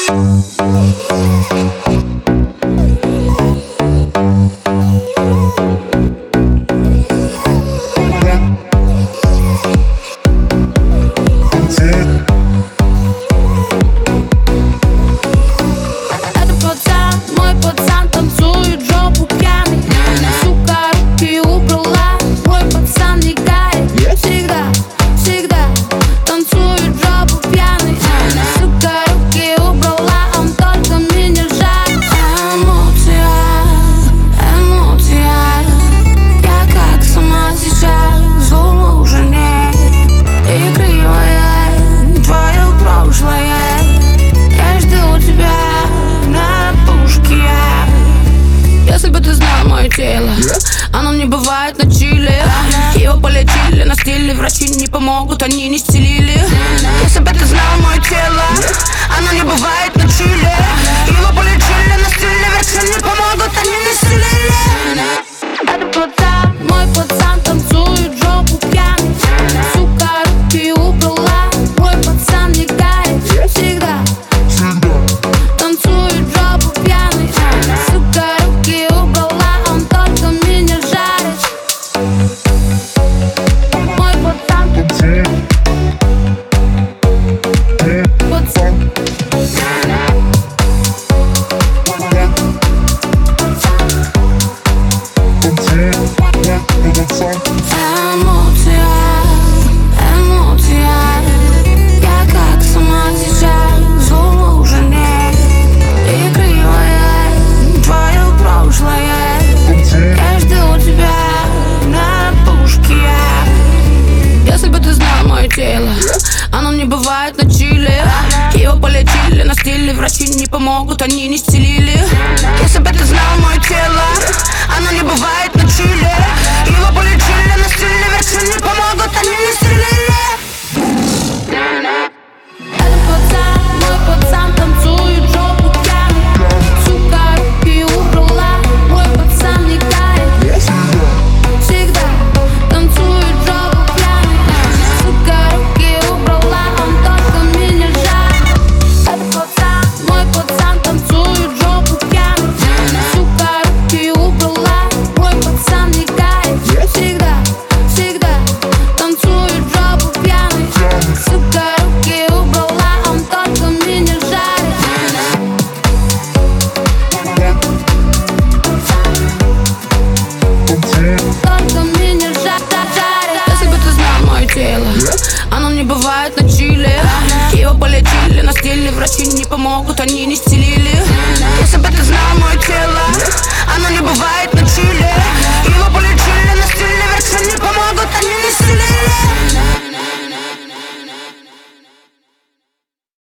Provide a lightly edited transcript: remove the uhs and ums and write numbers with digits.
Оно не бывает на чиле. Его полечили на стиле, врачи не помогут, они не стелили. Если бы ты знал мое тело, оно не бывает на чиле. Его полечили на стиле, врачи не помогут, они не стелили. Это пацан, мой пацан танцует жопу пьяный. Сука, руки убрала, мой пацан не кает. Всегда танцует жопу пьяный. Сука, руки убрала, он только меня жарит. Мой пацан танцует. Эмоция, я как сама сейчас, зло уже нет. И кривое твое прошлое, каждый у тебя на пушке. Если бы ты знал мое тело, оно не бывает на чиле. Его полечили на стиле, врачи не помогут, они не стелили. Если бы ты знал мое тело, оно не бывает на чиле. Его полечили на стиле, врачи не помогут, они не стелили. Это пацан, мой пацан танцует жопу пьяный. Сука, руки убрала, мой пацан не кает. Всегда танцует жопу пьяный. Сука, руки убрала, он только меня жарит. Это пацан, мой пацан танцует жопу пьяный. Сука, руки убрала, мой пацан не кает. Всегда танцует жопу пьяный. Сука, руки убрала, он только меня жарит. Только меня жарит. Если бы ты знал мое тело, оно не бывает на чиле. Его полечили на стиле, врачи не помогут, они не стелили. Если бы